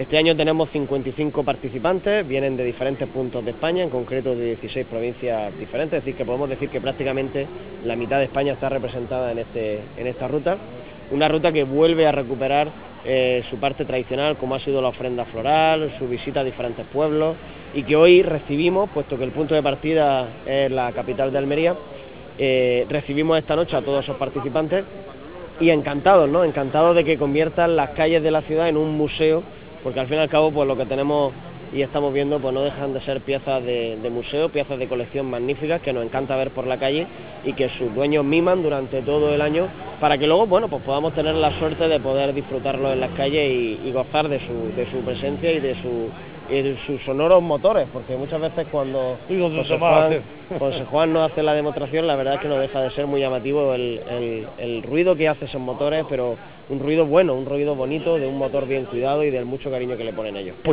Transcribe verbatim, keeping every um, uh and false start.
Este año tenemos cincuenta y cinco participantes, vienen de diferentes puntos de España, en concreto de dieciséis provincias diferentes, es decir, que podemos decir que prácticamente la mitad de España está representada en, este, en esta ruta. Una ruta que vuelve a recuperar eh, su parte tradicional, como ha sido la ofrenda floral, su visita a diferentes pueblos, y que hoy recibimos, puesto que el punto de partida es la capital de Almería, eh, recibimos esta noche a todos esos participantes y encantados, ¿no? Encantados de que conviertan las calles de la ciudad en un museo, porque al fin y al cabo pues lo que tenemos y estamos viendo pues no dejan de ser piezas de, de museo, piezas de colección magníficas que nos encanta ver por la calle y que sus dueños miman durante todo el año para que luego, bueno, pues podamos tener la suerte de poder disfrutarlo en las calles y, y gozar de su, de su presencia y de su y de sus sonoros motores, porque muchas veces cuando José Juan, José Juan nos hace la demostración, la verdad es que no deja de ser muy llamativo el, el, el ruido que hace esos motores, pero un ruido bueno, un ruido bonito, de un motor bien cuidado y del mucho cariño que le ponen ellos.